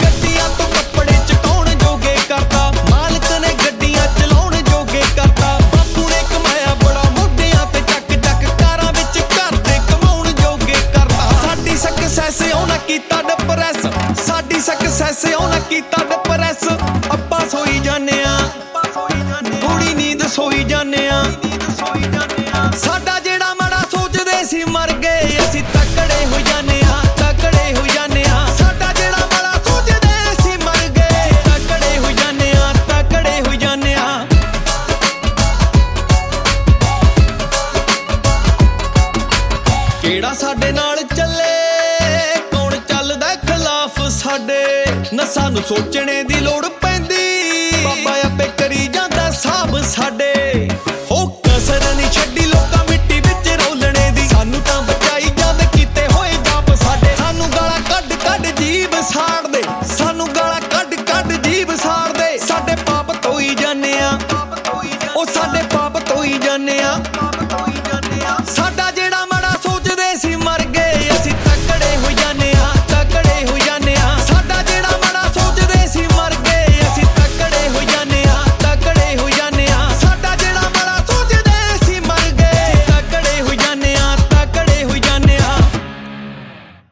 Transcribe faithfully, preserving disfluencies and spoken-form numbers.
ਗੱਡੀਆਂ ਤੋਂ ਕੱਪੜੇ ਚਕਾਉਣ ਜੋਗੇ ਕਰਤਾ, ਮਾਲਕ ਨੇ ਗੱਡੀਆਂ ਚਲਾਉਣ ਜੋਗੇ ਕਰਤਾ। ਬਾਪੂ ਨੇ ਕਮਾਇਆ ਬੜਾ ਮੋਢਿਆਂ ਤੇ ਚੱਕ ਚੱਕ, ਕਾਰਾਂ ਵਿੱਚ ਘਰ ਦੇ ਕਮਾਉਣ ਜੋਗੇ ਕਰਤਾ। ਸਾਡੀ ਸਕਸੈਸ ਉਹਨਾਂ ਕੀਤਾ ਡਿਪਰੈਸ, ਸਾਡੀ ਸਕਸੈਸ ਉਹਨਾਂ ਕੀਤਾ ਡਿਪਰੈਸ। ਆਪਾਂ ਸੋਈ ਜਾਂਦੇ ਆ, ਥੋੜੀ ਨੀਂਦ ਸੋਈ ਜਾਂਦੇ ਆ। ਸਾਡਾ ਜਿਹੜਾ ਮਾੜਾ ਸੋਚਦੇ ਸੀ ਮਰ ਗਏ, ਅਸੀਂ ਤਕੜੇ ਹੋ ਜਾਂਦੇ ਆ, ਤਕੜੇ ਹੋ ਜਾਂਦੇ ਆ। ਸਾਡਾ ਜਿਹੜਾ ਮਾੜਾ ਸੋਚਦੇ ਸੀ ਮਰ ਗਏ, ਤਕੜੇ ਹੋ ਜਾਂਦੇ ਆ, ਤਕੜੇ ਹੋ ਜਾਂਦੇ ਆ। ਕਿਹੜਾ ਸਾਡੇ ਨਾਲ ਚੱਲੇ, ਕੌਣ ਚੱਲਦਾ ਖਿਲਾਫ ਸਾਡੇ, ਨਾ ਸਾਨੂੰ ਸੋਚਣੇ ਦੀ ਲੋੜ ਪੈਂਦੀ, ਬਾਬਾ ਆਪੇ ਕਰੀ ਜਾਂਦਾ ਸਾਬ ਸਾਡੇ। ਹੋ ਕਸਰ ਨਹੀਂ ਛੱਡੀ ਲੋਕਾਂ ਮਿੱਟੀ ਵਿੱਚ ਰੋਲਣੇ ਦੀ, ਸਾਨੂੰ ਤਾਂ ਬਚਾਈ ਜਾਂਦੇ ਕੀਤੇ ਹੋਏ ਜਾਪ ਸਾਡੇ। ਸਾਨੂੰ ਗਾਲਾਂ ਕੱਢ ਕੱਢ ਜੀਭ ਸਾੜਦੇ, ਸਾਨੂੰ ਗਾਲਾਂ ਕੱਢ ਕੱਢ ਜੀਭ ਸਾੜਦੇ। ਸਾਡੇ ਪਾਪ ਧੋਈ ਜਾਂਦੇ ਆ, ਉਹ ਸਾਡੇ ਪਾਪ ਧੋਈ ਜਾਂਦੇ ਆ। ਸਾਡਾ